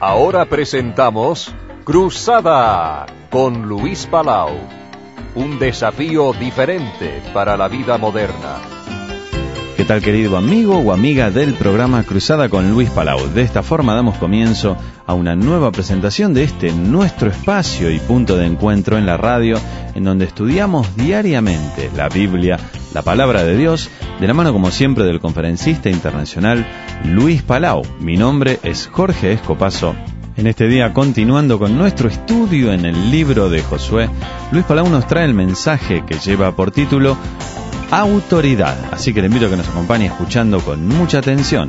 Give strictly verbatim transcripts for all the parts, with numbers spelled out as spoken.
Ahora presentamos Cruzada con Luis Palau. Un desafío diferente para la vida moderna. ¿Qué tal, querido amigo o amiga del programa Cruzada con Luis Palau? De esta forma damos comienzo a una nueva presentación de este nuestro espacio y punto de encuentro en la radio, en donde estudiamos diariamente la Biblia, la Palabra de Dios, de la mano como siempre del conferencista internacional Luis Palau. Mi nombre es Jorge Escopazo. En este día, continuando con nuestro estudio en el libro de Josué, Luis Palau nos trae el mensaje que lleva por título Autoridad. Así que le invito a que nos acompañe escuchando con mucha atención.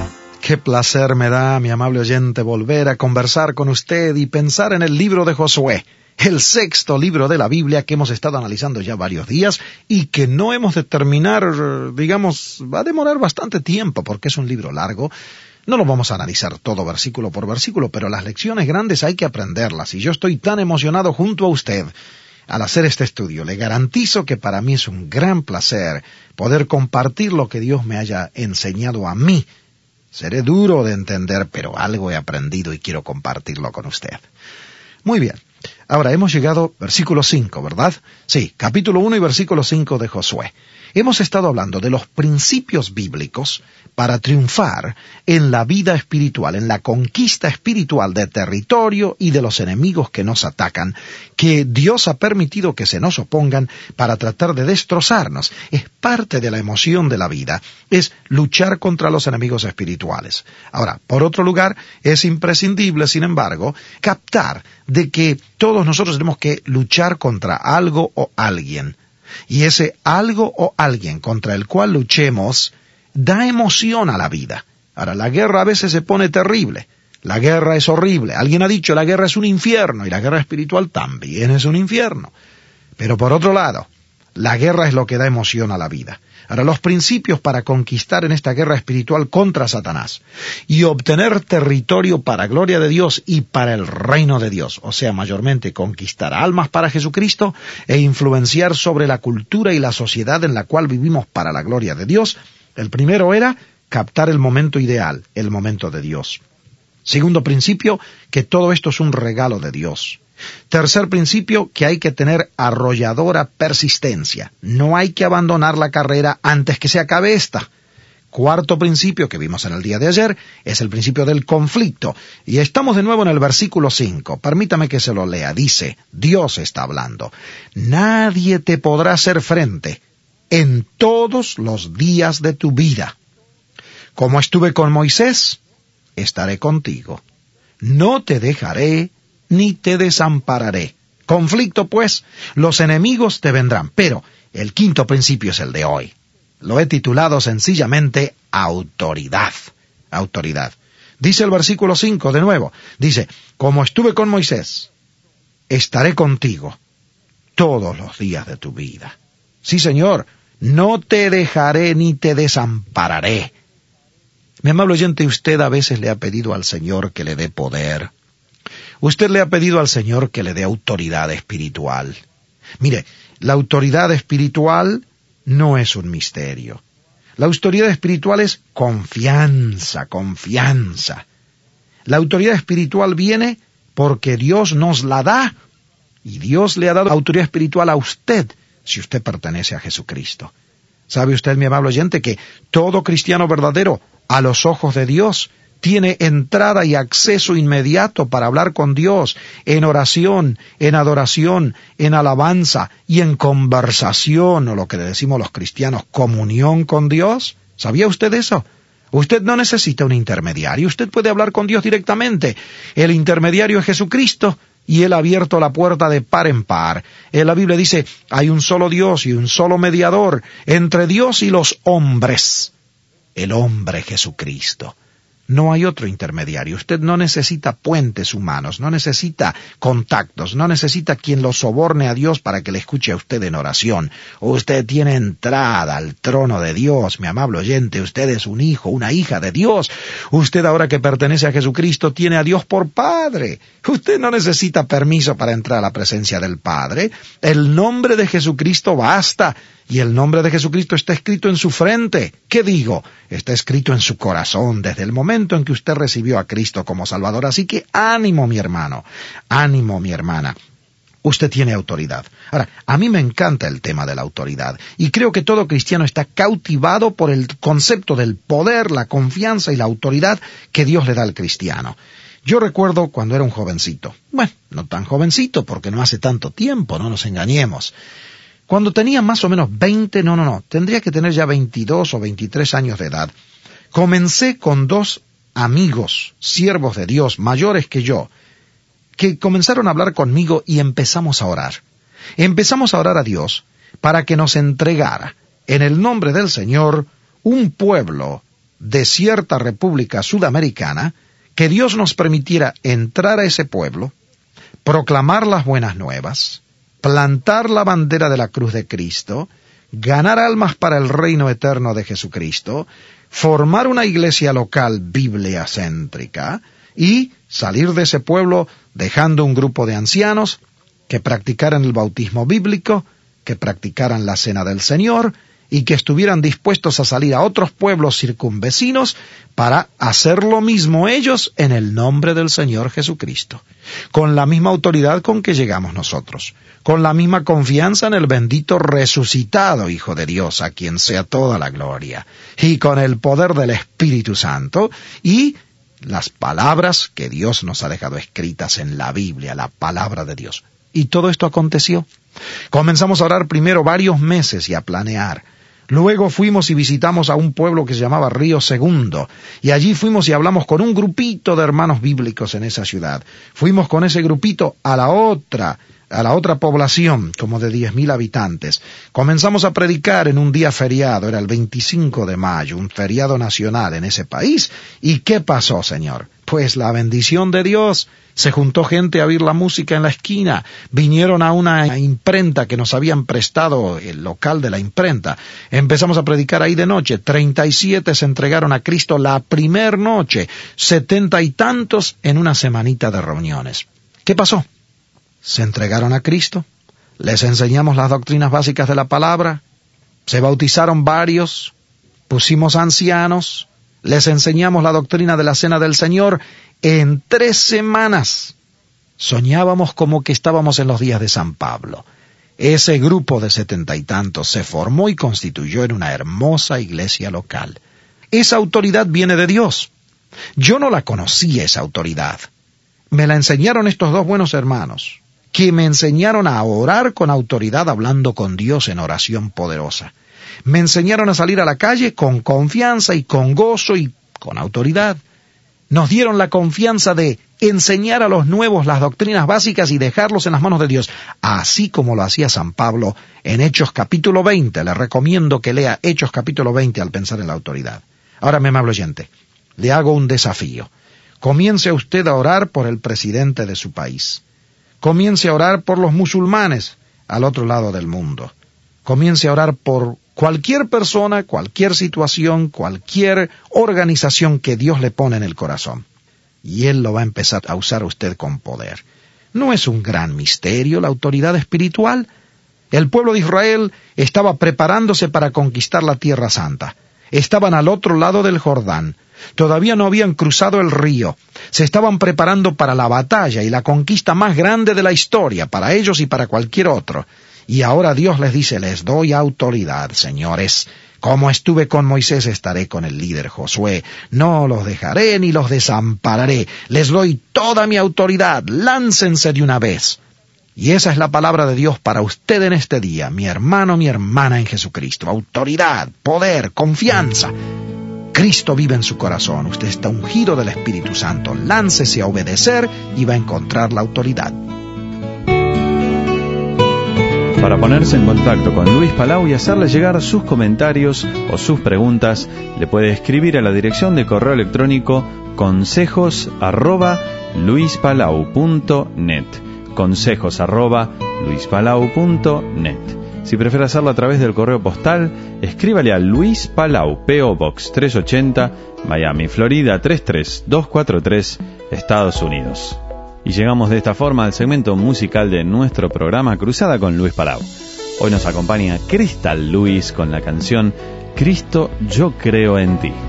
Qué placer me da, mi amable oyente, volver a conversar con usted y pensar en el libro de Josué, el sexto libro de la Biblia que hemos estado analizando ya varios días y que no hemos de terminar, digamos, va a demorar bastante tiempo porque es un libro largo. No lo vamos a analizar todo versículo por versículo, pero las lecciones grandes hay que aprenderlas y yo estoy tan emocionado junto a usted al hacer este estudio. Le garantizo que para mí es un gran placer poder compartir lo que Dios me haya enseñado a mí. Seré duro de entender, pero algo he aprendido y quiero compartirlo con usted. Muy bien. Ahora hemos llegado al versículo cinco, ¿verdad? Sí, capítulo uno y versículo cinco de Josué. Hemos estado hablando de los principios bíblicos para triunfar en la vida espiritual, en la conquista espiritual de territorio y de los enemigos que nos atacan, que Dios ha permitido que se nos opongan para tratar de destrozarnos. Es parte de la emoción de la vida, es luchar contra los enemigos espirituales. Ahora, por otro lugar, es imprescindible, sin embargo, captar de que todos nosotros tenemos que luchar contra algo o alguien. Y ese algo o alguien contra el cual luchemos da emoción a la vida. Ahora, la guerra a veces se pone terrible. La guerra es horrible. Alguien ha dicho, la guerra es un infierno, y la guerra espiritual también es un infierno. Pero por otro lado, la guerra es lo que da emoción a la vida. Ahora, los principios para conquistar en esta guerra espiritual contra Satanás y obtener territorio para gloria de Dios y para el reino de Dios, o sea, mayormente conquistar almas para Jesucristo e influenciar sobre la cultura y la sociedad en la cual vivimos para la gloria de Dios, el primero era captar el momento ideal, el momento de Dios. Segundo principio, que todo esto es un regalo de Dios. Tercer principio, que hay que tener arrolladora persistencia. No hay que abandonar la carrera antes que se acabe esta. Cuarto principio, que vimos en el día de ayer, es el principio del conflicto. Y estamos de nuevo en el versículo cinco. Permítame que se lo lea. Dice, Dios está hablando. Nadie te podrá hacer frente en todos los días de tu vida. Como estuve con Moisés, estaré contigo. No te dejaré ni te desampararé. Conflicto, pues, los enemigos te vendrán. Pero el quinto principio es el de hoy. Lo he titulado sencillamente autoridad. Autoridad. Dice el versículo cinco de nuevo. Dice, como estuve con Moisés, estaré contigo todos los días de tu vida. Sí, Señor, no te dejaré ni te desampararé. Mi amable oyente, usted a veces le ha pedido al Señor que le dé poder. Usted le ha pedido al Señor que le dé autoridad espiritual. Mire, la autoridad espiritual no es un misterio. La autoridad espiritual es confianza, confianza. La autoridad espiritual viene porque Dios nos la da, y Dios le ha dado autoridad espiritual a usted, si usted pertenece a Jesucristo. ¿Sabe usted, mi amable oyente, que todo cristiano verdadero, a los ojos de Dios, tiene entrada y acceso inmediato para hablar con Dios en oración, en adoración, en alabanza y en conversación, o lo que le decimos los cristianos, comunión con Dios? ¿Sabía usted eso? Usted no necesita un intermediario, usted puede hablar con Dios directamente. El intermediario es Jesucristo y Él ha abierto la puerta de par en par. En la Biblia dice, hay un solo Dios y un solo mediador entre Dios y los hombres, el hombre Jesucristo. No hay otro intermediario. Usted no necesita puentes humanos, no necesita contactos, no necesita quien lo soborne a Dios para que le escuche a usted en oración. Usted tiene entrada al trono de Dios, mi amable oyente. Usted es un hijo, una hija de Dios. Usted, ahora que pertenece a Jesucristo, tiene a Dios por Padre. Usted no necesita permiso para entrar a la presencia del Padre. El nombre de Jesucristo basta. y el nombre de Jesucristo está escrito en su frente. ¿Qué digo? Está escrito en su corazón desde el momento en que usted recibió a Cristo como Salvador. Así que ánimo, mi hermano, ánimo, mi hermana. Usted tiene autoridad. Ahora, a mí me encanta el tema de la autoridad, y creo que todo cristiano está cautivado por el concepto del poder, la confianza y la autoridad que Dios le da al cristiano. Yo recuerdo cuando era un jovencito, bueno, no tan jovencito porque no hace tanto tiempo, no nos engañemos. Cuando tenía más o menos veinte, no, no, no, tendría que tener ya veintidós o veintitrés años de edad, comencé con dos amigos, siervos de Dios, mayores que yo, que comenzaron a hablar conmigo y empezamos a orar. Empezamos a orar a Dios para que nos entregara, en el nombre del Señor, un pueblo de cierta república sudamericana, que Dios nos permitiera entrar a ese pueblo, proclamar las buenas nuevas, plantar la bandera de la cruz de Cristo, ganar almas para el reino eterno de Jesucristo, formar una iglesia local bibliacéntrica y salir de ese pueblo dejando un grupo de ancianos que practicaran el bautismo bíblico, que practicaran la cena del Señor y que estuvieran dispuestos a salir a otros pueblos circunvecinos para hacer lo mismo ellos en el nombre del Señor Jesucristo, con la misma autoridad con que llegamos nosotros, con la misma confianza en el bendito resucitado Hijo de Dios, a quien sea toda la gloria, y con el poder del Espíritu Santo y las palabras que Dios nos ha dejado escritas en la Biblia, la palabra de Dios. Y todo esto aconteció. Comenzamos a orar primero varios meses y a planear. Luego fuimos y visitamos a un pueblo que se llamaba Río Segundo, y allí fuimos y hablamos con un grupito de hermanos bíblicos en esa ciudad. Fuimos con ese grupito a la otra, a la otra población, como de diez mil habitantes. Comenzamos a predicar en un día feriado, era el veinticinco de mayo, un feriado nacional en ese país. ¿Y qué pasó, Señor? Pues la bendición de Dios. Se juntó gente a oír la música en la esquina, vinieron a una imprenta que nos habían prestado el local de la imprenta. Empezamos a predicar ahí de noche, treinta y siete se entregaron a Cristo la primer noche, setenta y tantos en una semanita de reuniones. ¿Qué pasó? Se entregaron a Cristo, les enseñamos las doctrinas básicas de la palabra, se bautizaron varios, pusimos ancianos, les enseñamos la doctrina de la cena del Señor. En tres semanas soñábamos como que estábamos en los días de San Pablo. Ese grupo de setenta y tantos se formó y constituyó en una hermosa iglesia local. Esa autoridad viene de Dios. Yo no la conocía, esa autoridad. Me la enseñaron estos dos buenos hermanos, que me enseñaron a orar con autoridad hablando con Dios en oración poderosa. Me enseñaron a salir a la calle con confianza y con gozo y con autoridad. Nos dieron la confianza de enseñar a los nuevos las doctrinas básicas y dejarlos en las manos de Dios, así como lo hacía San Pablo en Hechos capítulo veinte. Le recomiendo que lea Hechos capítulo veinte al pensar en la autoridad. Ahora, mi amable oyente, le hago un desafío. Comience usted a orar por el presidente de su país. Comience a orar por los musulmanes al otro lado del mundo. Comience a orar por cualquier persona, cualquier situación, cualquier organización que Dios le pone en el corazón. Y Él lo va a empezar a usar a usted con poder. ¿No es un gran misterio la autoridad espiritual? El pueblo de Israel estaba preparándose para conquistar la Tierra Santa. Estaban al otro lado del Jordán. Todavía no habían cruzado el río. Se estaban preparando para la batalla y la conquista más grande de la historia, para ellos y para cualquier otro. Y ahora Dios les dice, les doy autoridad, señores. Como estuve con Moisés, estaré con el líder Josué. No los dejaré ni los desampararé. Les doy toda mi autoridad. Láncense de una vez. Y esa es la palabra de Dios para usted en este día, mi hermano, mi hermana en Jesucristo. Autoridad, poder, confianza. Cristo vive en su corazón. Usted está ungido del Espíritu Santo. Láncese a obedecer y va a encontrar la autoridad. Para ponerse en contacto con Luis Palau y hacerle llegar sus comentarios o sus preguntas, le puede escribir a la dirección de correo electrónico consejos arroba luispalau punto net. Consejos arroba luispalau punto net. Si prefiere hacerlo a través del correo postal, escríbale a Luis Palau, P O Box trescientos ochenta, Miami, Florida tres tres dos cuatro tres, Estados Unidos. Y llegamos de esta forma al segmento musical de nuestro programa Cruzada con Luis Palau. Hoy nos acompaña Crystal Lewis con la canción Cristo, yo creo en ti.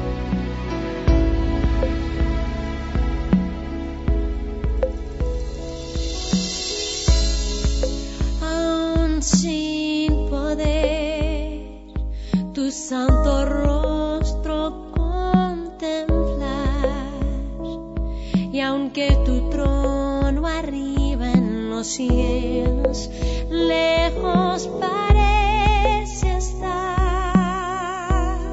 Aún sin poder tu santo rostro contemplar, y aunque tu trono arriba en los cielos lejos parece estar,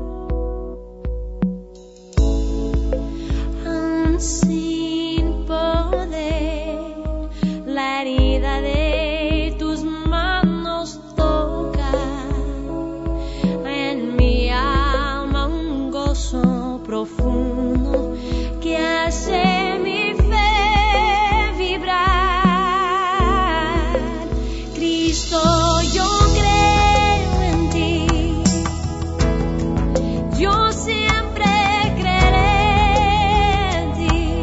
aún sin poder la herida de tus manos tocar, en mi alma un gozo profundo que hace mi fe vibrar. Cristo, yo creo en ti, yo siempre creeré en ti,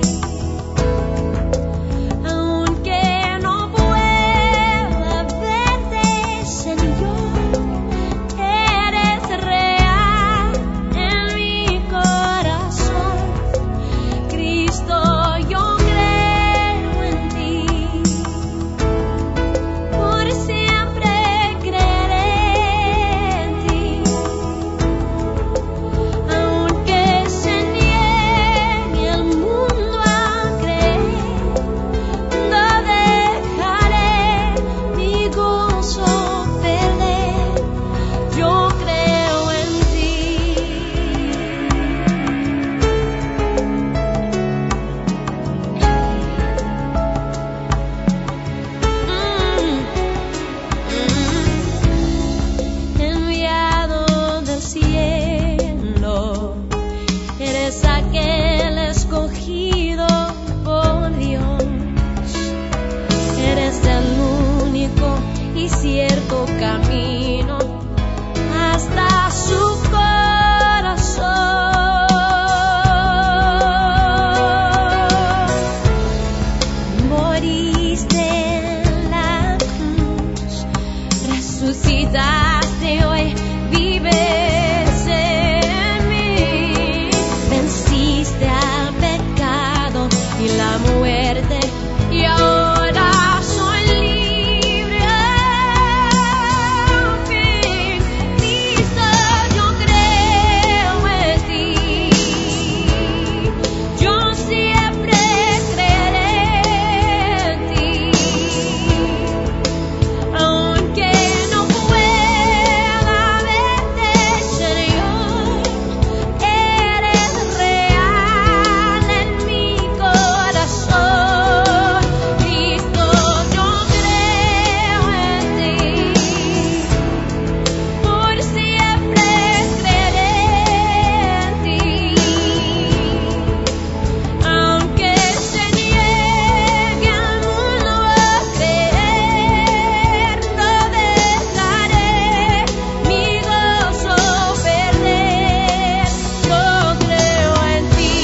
aunque no pueda verte, Señor, eres real en mi corazón. Cristo, yo creo en ti, por siempre creeré en ti, aunque se niegue el mundo a creer, no dejaré mi gozo perder. Yo creo en ti. Enviado del cielo, eres aquel escogido por Dios, eres el único y cierto camino hasta su corazón. Moriste en la cruz, resucitaste, hoy vives en mí. Venciste al pecado y la muerte, y ahora soy libre al fin. Cristo, yo creo en ti, yo siempre creeré en ti, aunque no pueda verte, Señor, eres real en mi corazón. Cristo, yo creo en ti, por siempre creeré en ti, aunque se niegue el mundo a creer, no dejaré mi gozo perder. Yo creo en ti.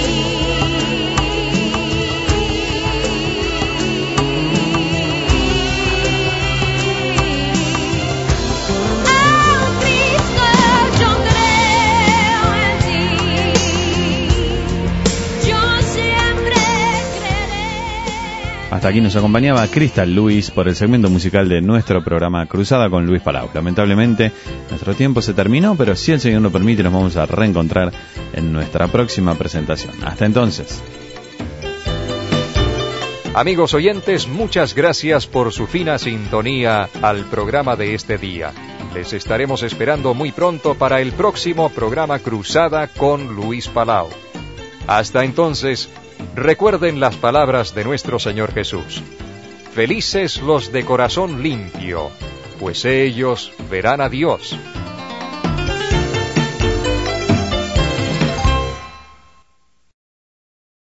Ah, Cristo, yo creo en ti, yo siempre creeré. Hasta aquí nos acompañaba Crystal Lewis por el segmento musical de nuestro programa Cruzada con Luis Palau. Lamentablemente nuestro tiempo se terminó, pero si el Señor nos permite nos vamos a reencontrar en nuestra próxima presentación. Hasta entonces. Amigos oyentes, muchas gracias por su fina sintonía al programa de este día. Les estaremos esperando muy pronto para el próximo programa Cruzada con Luis Palau. Hasta entonces, recuerden las palabras de nuestro Señor Jesús. Felices los de corazón limpio, pues ellos verán a Dios.